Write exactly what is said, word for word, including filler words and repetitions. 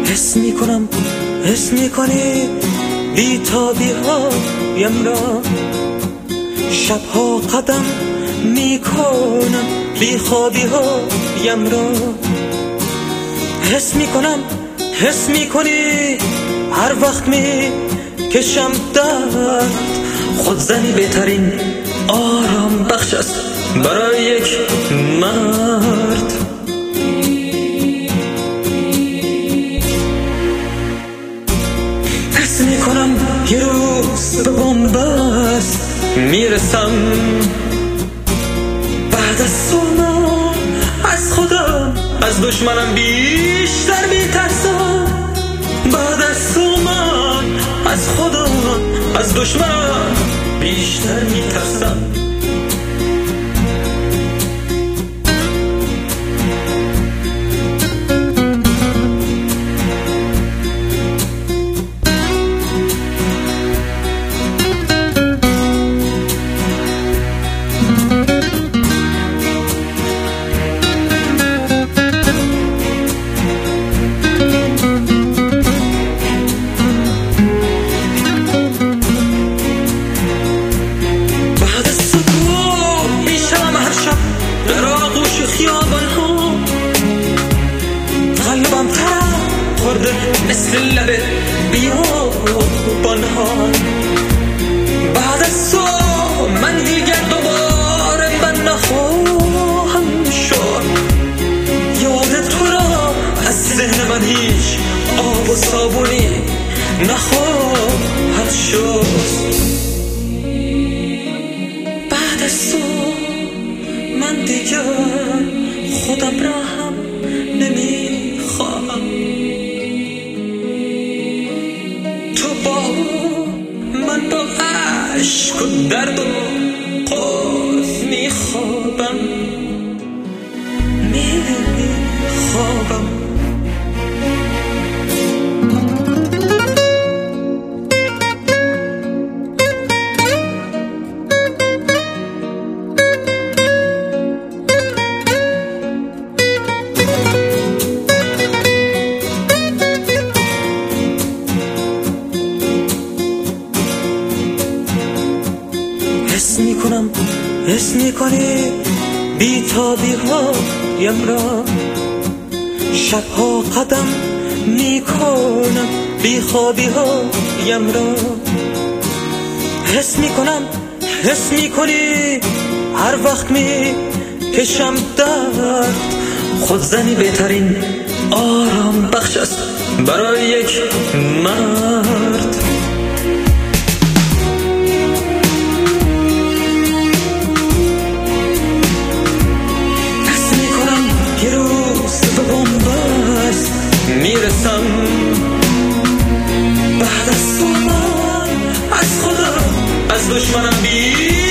حس میکنم حس میکنی بی‌تابی هایم را، شبها قدم میکنم بیخوابی هایم را. حس میکنم حس میکنی هر وقت میکشم درد، خودزنی بهترین آرام بخش است برای یک مرد. حس میکنم یه روز به بنبست میرسم، بعد از سونا از خودم از دشمنم بیشتر میترسم. بعد از سونا از خودم از دشمنم بیشتر میترسم. قلبم ترک خورده مثل لب بیابان ها. بعد از تو من دیگر دوباره من نخواهم شد. یاد تو را از ذهن من هیچ آب و صابونی نخواهد شد. بعد از تو من دیگر خودم را هم نمیخواهم. تو با من با عشق و درد و قاف میخوابم میخوابم. حس میکنم حس میکنی بی‌تابی هایم را، شبها قدم میکنم بیخوابی هایم را. حس میکنم حس میکنی هر وقت میکشم درد، خودزنی بهترین آرام بخش است برای یک مرد. میرسم بعد از تو من از خودم از دشمنم بی